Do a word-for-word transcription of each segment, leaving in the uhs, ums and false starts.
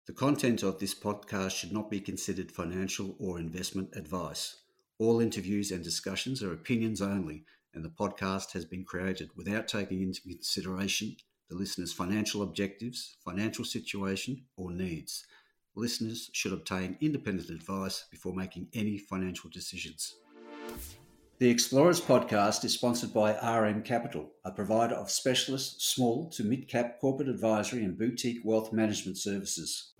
The content of this podcast should not be considered financial or investment advice. All interviews and discussions are opinions only, and the podcast has been created without taking into consideration the listener's financial objectives, financial situation, or needs. Listeners should obtain independent advice before making any financial decisions. The Explorers podcast is sponsored by R M Capital, a provider of specialist small to mid-cap corporate advisory and boutique wealth management services.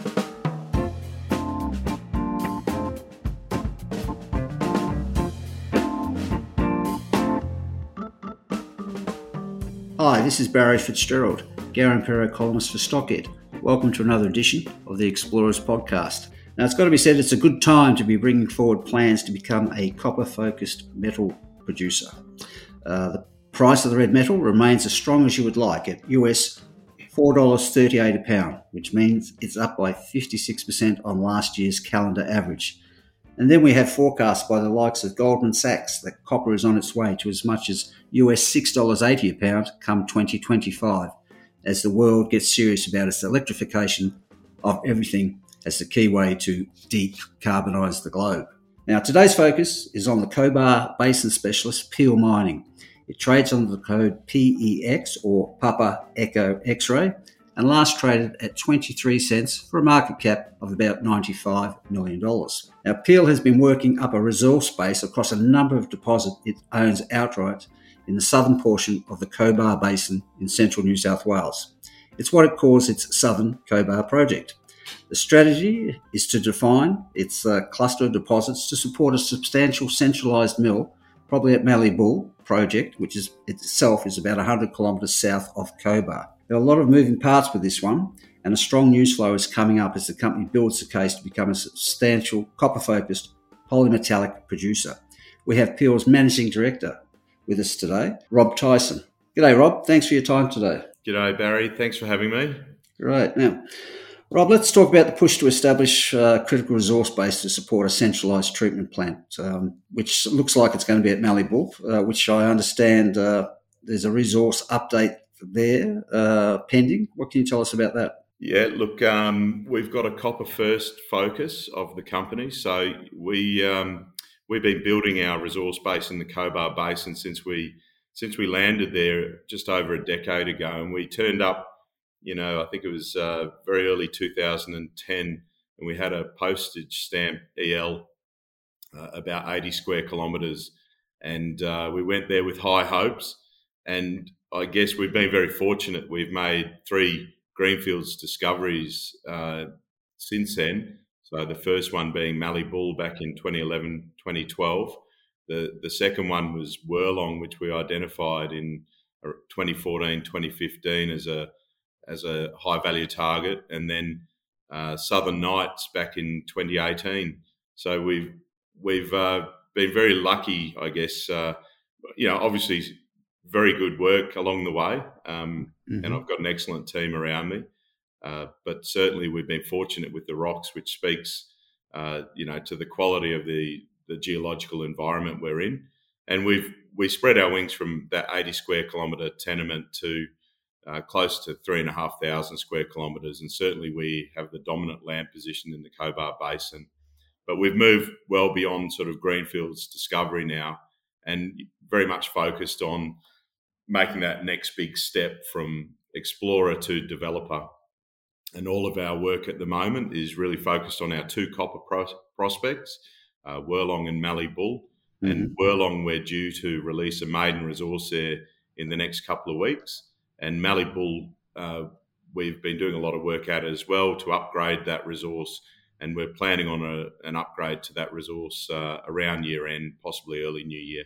Hi, this is Barry Fitzgerald, Garimpeiro columnist for Stockhead. Welcome to another edition of the Explorers podcast. Now, it's got to be said, it's a good time to be bringing forward plans to become a copper-focused metal producer. Uh, the price of the red metal remains as strong as you would like at U S four dollars thirty-eight a pound, which means it's up by fifty-six percent on last year's calendar average. And then we have forecasts by the likes of Goldman Sachs that copper is on its way to as much as U S six dollars eighty a pound come twenty twenty-five, as the world gets serious about its electrification of everything as the key way to decarbonise the globe. Now, today's focus is on the Cobar Basin specialist Peel Mining. It trades under the code P E X, or Papa Echo X-Ray, and last traded at twenty-three cents for a market cap of about ninety-five million dollars. Now, Peel has been working up a resource base across a number of deposits it owns outright in the southern portion of the Cobar Basin in central New South Wales. It's what it calls its Southern Cobar Project. The strategy is to define its uh, cluster of deposits to support a substantial centralised mill, probably at Mallee Bull project, which is itself is about one hundred kilometres south of Cobar. There are a lot of moving parts with this one, and a strong news flow is coming up as the company builds the case to become a substantial copper-focused polymetallic producer. We have Peel's Managing Director with us today, Rob Tyson. G'day, Rob. Thanks for your time today. G'day, Barry. Thanks for having me. Right. Now, Rob, let's talk about the push to establish a critical resource base to support a centralised treatment plant, um, which looks like it's going to be at Mallee Bull, uh, which I understand uh, there's a resource update there uh, pending. What can you tell us about that? Yeah, look, um, we've got a copper first focus of the company. So we, um, we've been building our resource base in the Cobar Basin since we, since we landed there just over a decade ago. And we turned up, you know, I think it was uh, very early two thousand ten, and we had a postage stamp E L uh, about eighty square kilometres. And uh, we went there with high hopes. And I guess we've been very fortunate. We've made three greenfields discoveries uh, since then. So the first one being Mallee Bull back in twenty eleven, twenty twelve. The the second one was Wirlong, which we identified in twenty fourteen, twenty fifteen as a as a high value target, and then uh, Southern Nights back in twenty eighteen. So we've we've uh, been very lucky, I guess. Uh, you know, obviously very good work along the way, um, mm-hmm. and I've got an excellent team around me. Uh, but certainly we've been fortunate with the rocks, which speaks, uh, you know, to the quality of the the geological environment we're in. And we've we spread our wings from that eighty square kilometre tenement to Uh, close to three and a half thousand square kilometres, and certainly we have the dominant land position in the Cobar Basin. But we've moved well beyond sort of greenfields discovery now, and very much focused on making that next big step from explorer to developer. And all of our work at the moment is really focused on our two copper pro- prospects, uh, Wirlong and Mallee Bull. Mm-hmm. And Wirlong, we're due to release a maiden resource there in the next couple of weeks. And Mallee Bull, uh, we've been doing a lot of work at it as well to upgrade that resource, and we're planning on a, an upgrade to that resource uh, around year end, possibly early new year.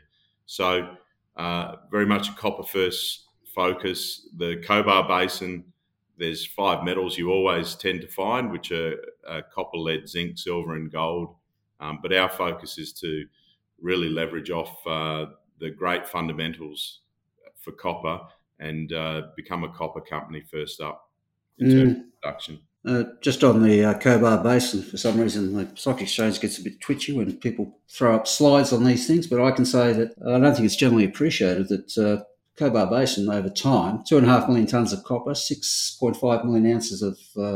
So uh, very much a copper first focus. The Cobar Basin, there's five metals you always tend to find, which are uh, copper, lead, zinc, silver and gold. Um, but our focus is to really leverage off uh, the great fundamentals for copper and uh, become a copper company first up in mm. terms of production. Uh, just on the uh, Cobar Basin, for some reason the stock exchange gets a bit twitchy when people throw up slides on these things, but I can say that I don't think it's generally appreciated that uh, Cobar Basin over time, two and a half million tonnes of copper, six point five million ounces of uh,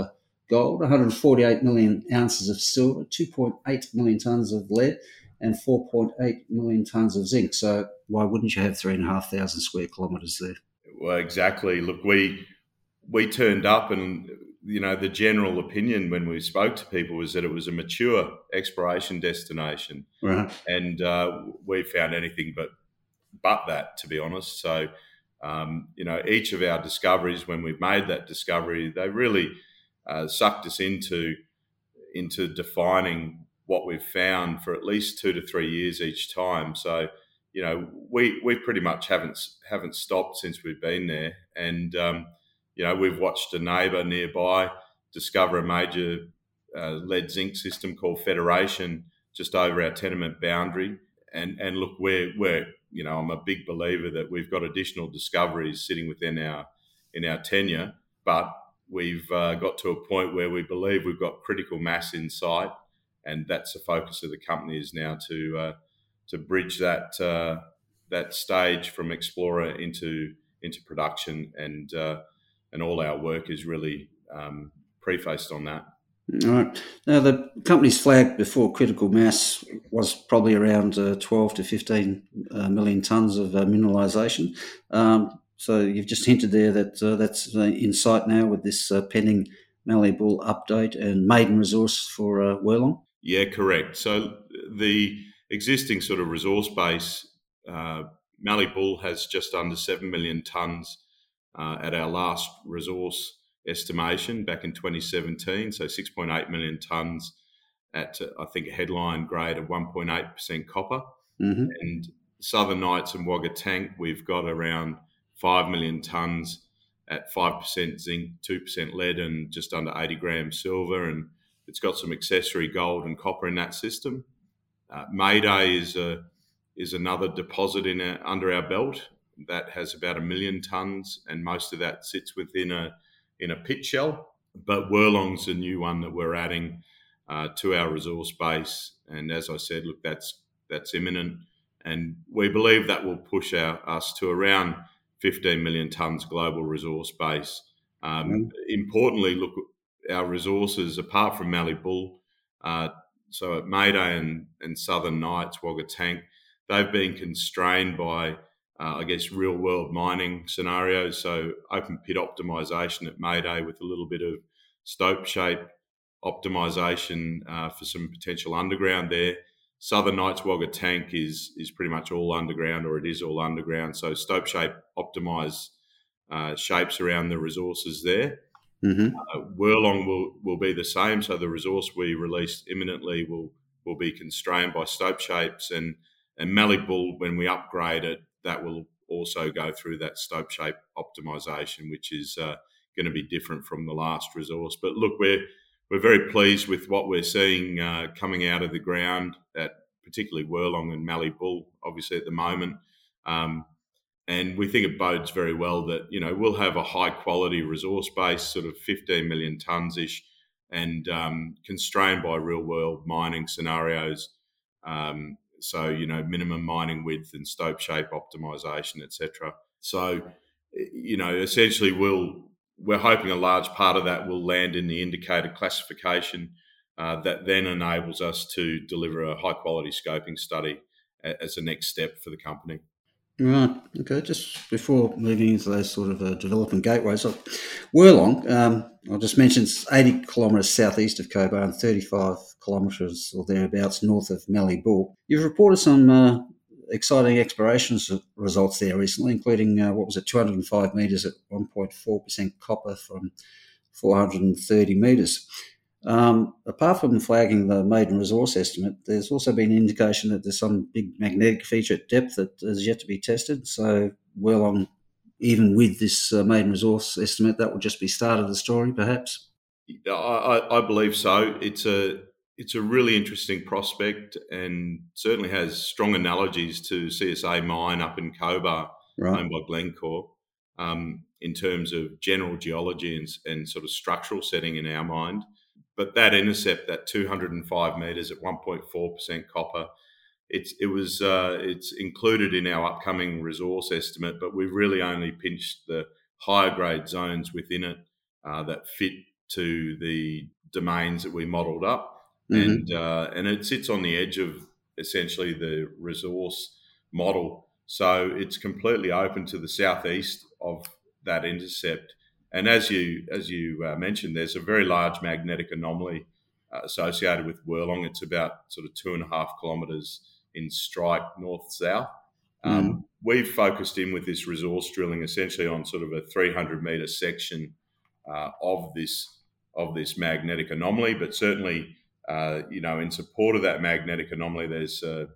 gold, one hundred forty-eight million ounces of silver, two point eight million tonnes of lead, and four point eight million tonnes of zinc. So why wouldn't you have three and a half thousand square kilometres there? Well, exactly. Look, we we turned up, and you know the general opinion when we spoke to people was that it was a mature exploration destination, Right. and uh, we found anything but but that, to be honest. So, um, you know, each of our discoveries, when we've made that discovery, they really uh, sucked us into into defining what we've found for at least two to three years each time. So, you know, we we pretty much haven't haven't stopped since we've been there, and um, you know, we've watched a neighbour nearby discover a major uh, lead zinc system called Federation just over our tenement boundary, and and look, we're we're you know, I'm a big believer that we've got additional discoveries sitting within our in our tenure, but we've uh, got to a point where we believe we've got critical mass in sight, and that's the focus of the company is now to uh, to bridge that uh, that stage from explorer into into production, and uh, and all our work is really um, prefaced on that. All right. Now, the company's flag before critical mass was probably around uh, twelve to fifteen uh, million tonnes of uh, mineralisation. Um, so you've just hinted there that uh, that's uh, in sight now with this uh, pending Mallee Bull update and maiden resource for uh, Wirlong. Yeah, correct. So the existing sort of resource base, uh, Mallee Bull has just under seven million tonnes uh, at our last resource estimation back in twenty seventeen, so six point eight million tonnes at, uh, I think, a headline grade of one point eight percent copper. Mm-hmm. And Southern Nights and Wagga Tank, we've got around five million tonnes at five percent zinc, two percent lead, and just under eighty grams silver. And it's got some accessory gold and copper in that system. Uh, Mayday is a is another deposit in a, under our belt that has about a million tonnes, and most of that sits within a in a pit shell. But Wirlong's a new one that we're adding uh, to our resource base, and as I said, look, that's that's imminent, and we believe that will push our, us to around fifteen million tonnes global resource base. Um, mm. Importantly, look, our resources, apart from Mallee Bull, uh, so at Mayday and, and Southern Nights, Wagga Tank, they've been constrained by Uh, I guess, real-world mining scenarios. So open pit optimisation at Mayday with a little bit of stope shape optimisation uh, for some potential underground there. Southern Nights Wagga Tank is is pretty much all underground, or it is all underground. So stope shape optimise uh, shapes around the resources there. Mm-hmm. Uh, Wirlong will, will be the same. So the resource we release imminently will will be constrained by stope shapes, and and Mallee Bull, when we upgrade it, that will also go through that stope shape optimisation, which is uh, going to be different from the last resource. But look, we're we're very pleased with what we're seeing uh, coming out of the ground at particularly Wirlong and Mallee Bull, obviously at the moment. Um, and we think it bodes very well that, you know, we'll have a high quality resource base, sort of fifteen million tonnes-ish, and um, constrained by real world mining scenarios. Um, So, you know, minimum mining width and stope shape optimisation, et cetera. So, you know, essentially we'll, we're hoping a large part of that will land in the indicated classification uh, that then enables us to deliver a high quality scoping study as a next step for the company. Right. Okay. Just before moving into those sort of uh, development gateways, so Wirlong, um, I'll just mention it's eighty kilometres southeast of Cobar and thirty-five kilometres or thereabouts north of Mallee Bull. You've reported some uh, exciting exploration results there recently, including uh, what was it, two hundred five metres at one point four percent copper from four hundred thirty metres. Um, apart from flagging the maiden resource estimate, there's also been an indication that there's some big magnetic feature at depth that is yet to be tested. So, Wirlong, even with this uh, maiden resource estimate, that will just be start of the story, perhaps. I, I believe so. It's a it's a really interesting prospect, and certainly has strong analogies to C S A mine up in Cobar, right, owned by Glencore, um, in terms of general geology and, and sort of structural setting in our mind. But that intercept, that two hundred five metres at one point four percent copper, it's it was uh, it's included in our upcoming resource estimate, but we've really only pinched the higher grade zones within it uh, that fit to the domains that we modelled up, Mm-hmm. and uh, and it sits on the edge of essentially the resource model. So it's completely open to the southeast of that intercept. And as you as you uh, mentioned, there's a very large magnetic anomaly uh, associated with Wirlong. It's about sort of two and a half kilometres in strike north-south. Um, Mm. We've focused in with this resource drilling essentially on sort of a three hundred metre section uh, of this of this magnetic anomaly, but certainly, uh, you know, in support of that magnetic anomaly, there's a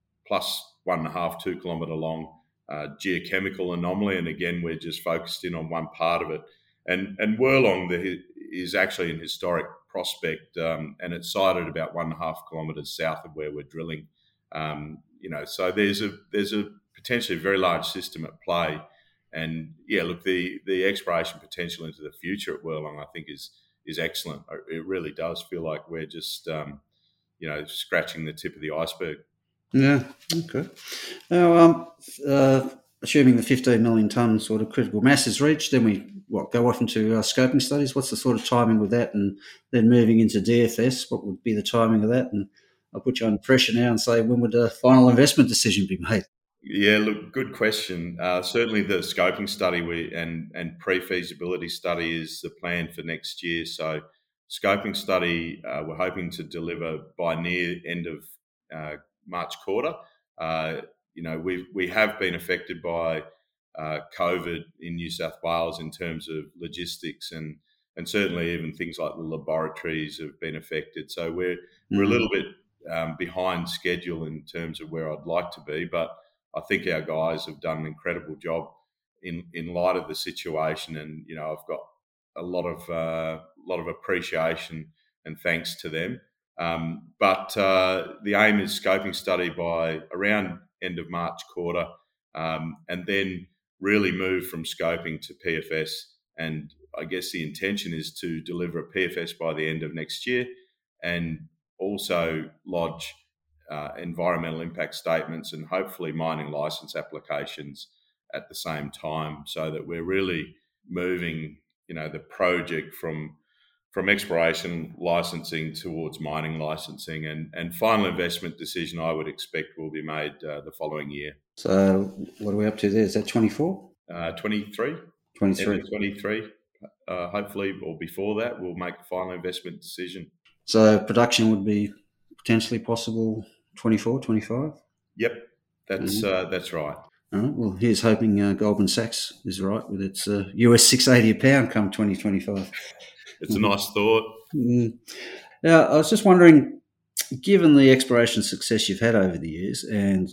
plus one and a half, two kilometre long uh, geochemical anomaly, and again, we're just focused in on one part of it. And and Wirlong the, is actually an historic prospect, um, and it's sited about one and a half kilometres south of where we're drilling. Um, you know, so there's a there's a potentially very large system at play, and yeah, look, the the exploration potential into the future at Wirlong, I think, is is excellent. It really does feel like we're just um, you know scratching the tip of the iceberg. Yeah. Okay. Now, um, uh, assuming the fifteen million tonne sort of critical mass is reached, then we what go off into uh, scoping studies. What's the sort of timing with that, and then moving into D F S? What would be the timing of that? And I'll put you under pressure now and say, when would a final investment decision be made? Yeah, look, good question. Uh, certainly, the scoping study we and and pre-feasibility study is the plan for next year. So, scoping study uh, we're hoping to deliver by near end of uh, March quarter. Uh, you know, we we have been affected by uh, COVID in New South Wales in terms of logistics, and and certainly even things like the laboratories have been affected. So we're mm-hmm. we're a little bit um, behind schedule in terms of where I'd like to be, but I think our guys have done an incredible job in, in light of the situation, and you know I've got a lot of uh, lot of appreciation and thanks to them. Um, but uh, the aim is scoping study by around end of March quarter, um, and then really move from scoping to P F S. And I guess the intention is to deliver a P F S by the end of next year, and also lodge Uh, environmental impact statements and hopefully mining license applications at the same time, so that we're really moving, you know, the project from from exploration licensing towards mining licensing, and and final investment decision I would expect will be made uh, the following year. So what are we up to there? Is that twenty-four? Uh, twenty-three. twenty-three. twenty-three. Uh, hopefully, or before that, we'll make a final investment decision. So production would be potentially possible twenty-four, twenty-five? Yep, that's mm-hmm. uh, that's right. All right. Well, here's hoping uh, Goldman Sachs is right with its uh, U S six eighty a pound come twenty twenty-five. It's mm-hmm. a nice thought. Mm. Now, I was just wondering, given the exploration success you've had over the years, and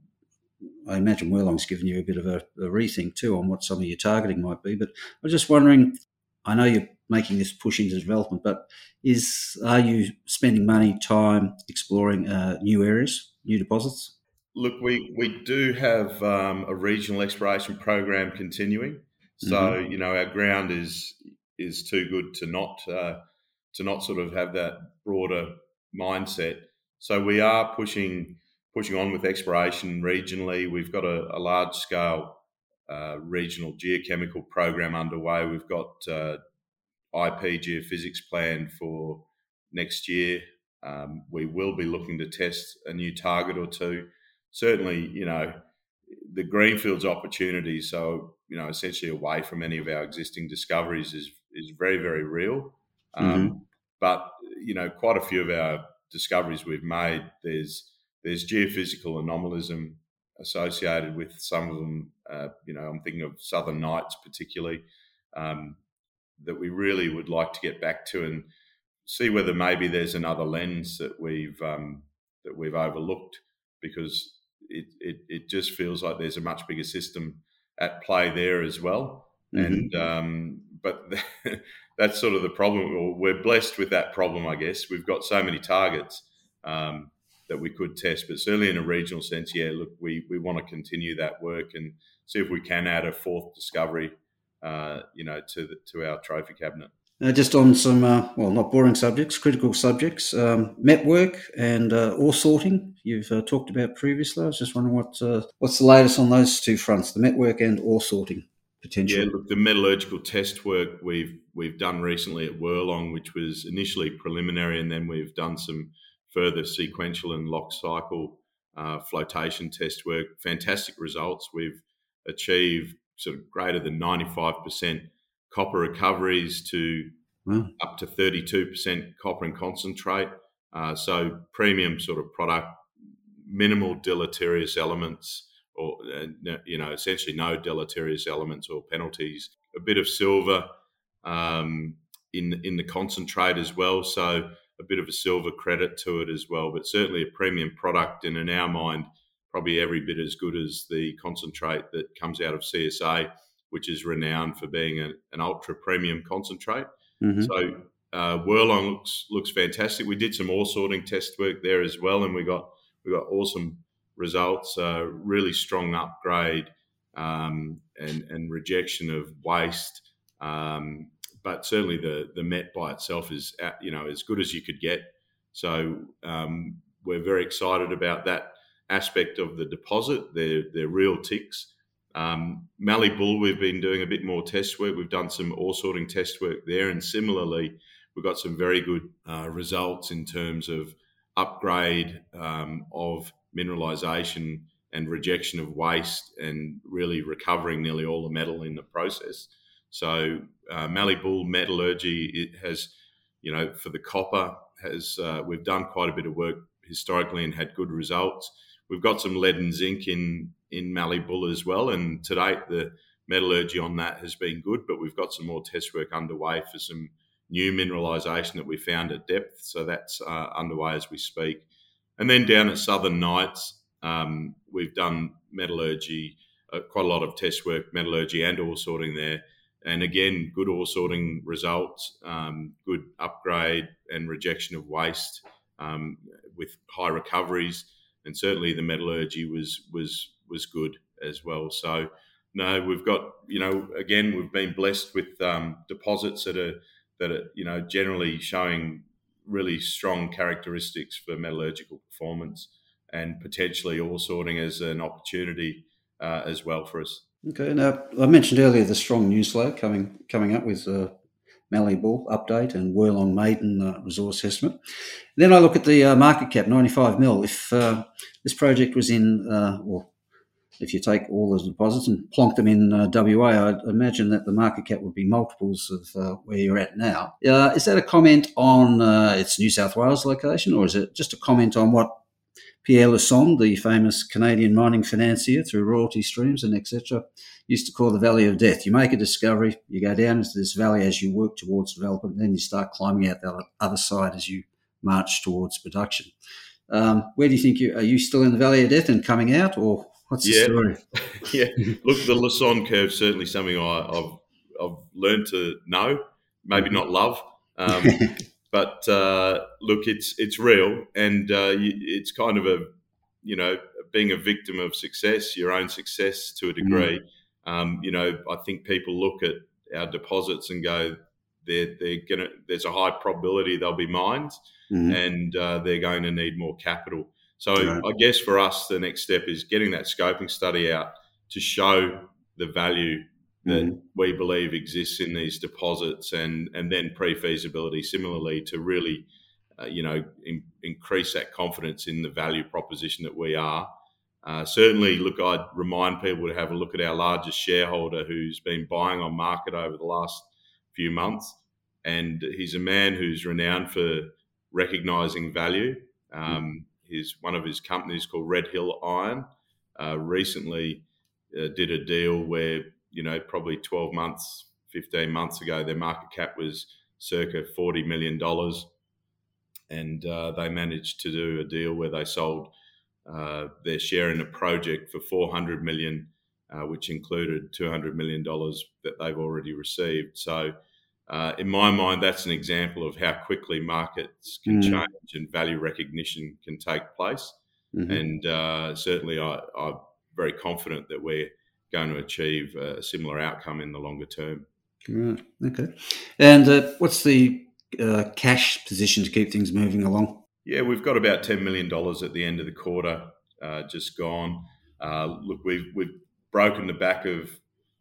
I, I imagine Wirlong's given you a bit of a, a rethink too on what some of your targeting might be, but I was just wondering, I know you're making this push into development, but is are you spending money, time exploring uh, new areas, new deposits? Look, we, we do have um, a regional exploration program continuing. So, mm-hmm. you know, our ground is is too good to not uh, to not sort of have that broader mindset. So we are pushing pushing on with exploration regionally. We've got a, a large scale uh, regional geochemical program underway. We've got uh, I P geophysics planned for next year. Um, we will be looking to test a new target or two. Certainly, you know, the greenfields opportunity, so, you know, essentially away from any of our existing discoveries is is very, very real. Um, mm-hmm. But, you know, quite a few of our discoveries we've made, there's there's geophysical anomalism associated with some of them. Uh, you know, I'm thinking of Southern Nights particularly, um, that we really would like to get back to and see whether maybe there's another lens that we've um, that we've overlooked, because it, it it just feels like there's a much bigger system at play there as well. Mm-hmm. And um, but that's sort of the problem. We're blessed with that problem, I guess. We've got so many targets um, that we could test, but certainly in a regional sense, yeah. Look, we we want to continue that work and see if we can add a fourth discovery, uh, you know, to the, to our trophy cabinet. Uh, just on some, uh, well, not boring subjects, critical subjects, um, met work and uh, ore sorting you've uh, talked about previously. I was just wondering what uh, what's the latest on those two fronts, the met work and ore sorting potential? Yeah, look, the metallurgical test work we've we've done recently at Worlong, which was initially preliminary, and then we've done some further sequential and lock cycle uh, flotation test work. Fantastic results. We've achieved sort of greater than ninety-five percent copper recoveries to Wow. up to thirty-two percent copper in concentrate. Uh, so premium sort of product, minimal deleterious elements, or uh, you know, essentially no deleterious elements or penalties. A bit of silver um, in in the concentrate as well, so a bit of a silver credit to it as well. But certainly a premium product, and in our mind, probably every bit as good as the concentrate that comes out of C S A, which is renowned for being a, an ultra premium concentrate. Mm-hmm. So uh, Worlong looks looks fantastic. We did some ore sorting test work there as well, and we got we got awesome results. Uh, really strong upgrade um, and and rejection of waste. Um, but certainly the the met by itself is at, you know as good as you could get. So um, we're very excited about that aspect of the deposit. They're they're real ticks. Um, Mallee Bull, we've been doing a bit more test work. We've done some ore sorting test work there, and similarly, we've got some very good uh, results in terms of upgrade um, of mineralisation and rejection of waste, and really recovering nearly all the metal in the process. So uh, Mallee Bull metallurgy, it has, you know, for the copper, has uh, we've done quite a bit of work historically and had good results. We've got some lead and zinc in in Mallee Bull as well, and to date the metallurgy on that has been good, but we've got some more test work underway for some new mineralisation that we found at depth, so that's uh, underway as we speak. And then down at Southern Nights, um, we've done metallurgy, uh, quite a lot of test work, metallurgy and ore sorting there, and again, good ore sorting results, um, good upgrade and rejection of waste um, with high recoveries, and certainly the metallurgy was was was good as well. So no, we've got, you know, again, we've been blessed with um, deposits that are that are, you know, generally showing really strong characteristics for metallurgical performance, and potentially ore sorting as an opportunity uh, as well for us. Okay. Now, I mentioned earlier the strong news flow coming coming up with uh, Mallee Bull update and Worlong Maiden uh, resource estimate. Then I look at the uh, market cap, ninety-five mil. If uh, this project was in, uh, well, if you take all the deposits and plonk them in uh, W A, I'd imagine that the market cap would be multiples of uh, where you're at now. Uh, is that a comment on uh, its New South Wales location, or is it just a comment on what Pierre Lassonde, the famous Canadian mining financier through royalty streams and et cetera, used to call the valley of death? You make a discovery, you go down into this valley as you work towards development, and then you start climbing out the other side as you march towards production. Um, where do you think you are? You still in the valley of death and coming out, or what's the yeah. story? yeah, look, the Lassonde curve is certainly something I, I've I've learned to know, maybe not love, um, but uh, look, it's it's real, and uh, it's kind of a, you know, being a victim of success, your own success to a degree. Mm. Um, you know, I think people look at our deposits and go, they're they're gonna. There's a high probability they'll be mines, mm. and uh, they're going to need more capital. So right. I guess for us, the next step is getting that scoping study out to show the value that mm. we believe exists in these deposits, and, and then pre-feasibility similarly to really, uh, you know, in, increase that confidence in the value proposition that we are. Uh, certainly, look, I'd remind people to have a look at our largest shareholder who's been buying on market over the last few months, and he's a man who's renowned for recognising value. Um, mm. His one of his companies called Red Hill Iron uh, recently uh, did a deal where, you know, probably twelve months, fifteen months ago, their market cap was circa forty million dollars, and uh, they managed to do a deal where they sold uh, their share in a project for four hundred million dollars, uh, which included two hundred million dollars that they've already received. So Uh, in my mind, that's an example of how quickly markets can mm. change and value recognition can take place. Mm-hmm. And uh, certainly I, I'm very confident that we're going to achieve a similar outcome in the longer term. Right. Okay. And uh, what's the uh, cash position to keep things moving along? Yeah, we've got about ten million dollars at the end of the quarter uh, just gone. Uh, look, we've, we've broken the back of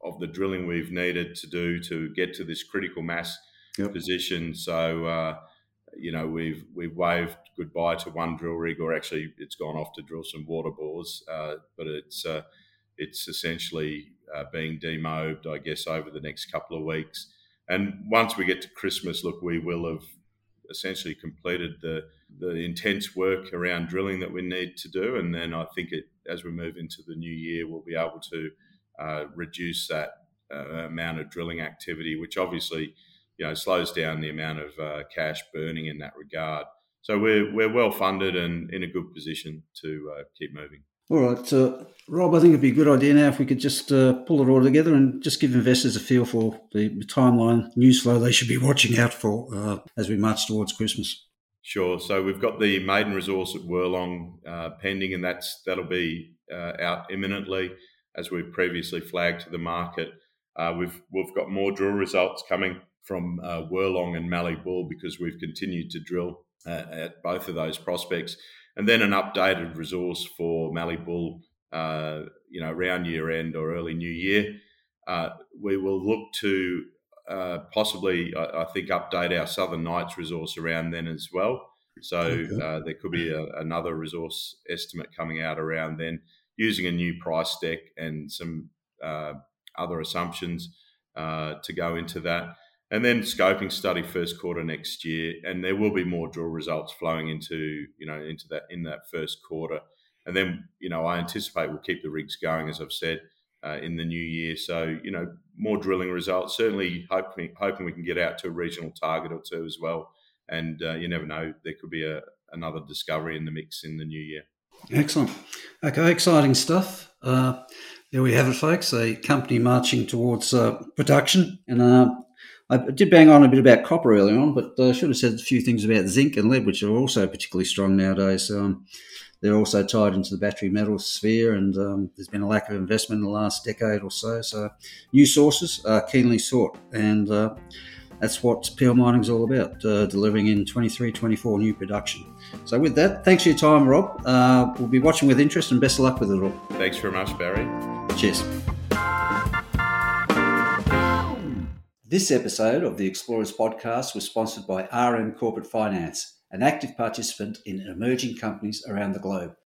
of the drilling we've needed to do to get to this critical mass yep. position. So, uh, you know, we've we've waved goodbye to one drill rig, or actually it's gone off to drill some water bores, uh, but it's uh, it's essentially uh, being demobed, I guess, over the next couple of weeks. And once we get to Christmas, look, we will have essentially completed the the intense work around drilling that we need to do, and then I think it, as we move into the new year, we'll be able to uh, reduce that uh, amount of drilling activity, which obviously, you know, slows down the amount of uh, cash burning in that regard. So we're we're well funded and in a good position to uh, keep moving. All right, uh, Rob, I think it'd be a good idea now if we could just uh, pull it all together and just give investors a feel for the timeline, news flow they should be watching out for uh, as we march towards Christmas. Sure. So we've got the maiden resource at Wirlong uh, pending, and that's that'll be uh, out imminently, as we've previously flagged to the market. Uh, we've we've got more drill results coming from uh, Wirlong and Mallee Bull because we've continued to drill uh, at both of those prospects. And then an updated resource for Mallee Bull, uh, you know, around year end or early new year. Uh, we will look to uh, possibly, I, I think, update our Southern Nights resource around then as well. So okay. uh, there could be a, another resource estimate coming out around then, using a new price deck and some uh, other assumptions uh, to go into that. And then scoping study first quarter next year, and there will be more drill results flowing into, you know, into that in that first quarter. And then, you know, I anticipate we'll keep the rigs going, as I've said, uh, in the new year. So, you know, more drilling results. Certainly hoping hoping we can get out to a regional target or two as well. And uh, you never know, there could be a, another discovery in the mix in the new year. Excellent. Okay, exciting stuff. Uh, there we have it, folks. A company marching towards uh, production, and. Uh, I did bang on a bit about copper earlier on, but I should have said a few things about zinc and lead, which are also particularly strong nowadays. Um, they're also tied into the battery metals sphere, and um, there's been a lack of investment in the last decade or so. So new sources are keenly sought, and uh, that's what P L Mining is all about, uh, delivering in twenty-three twenty-four new production. So with that, thanks for your time, Rob. Uh, we'll be watching with interest, and best of luck with it all. Thanks very much, Barry. Cheers. This episode of the Explorers Podcast was sponsored by R M Corporate Finance, an active participant in emerging companies around the globe.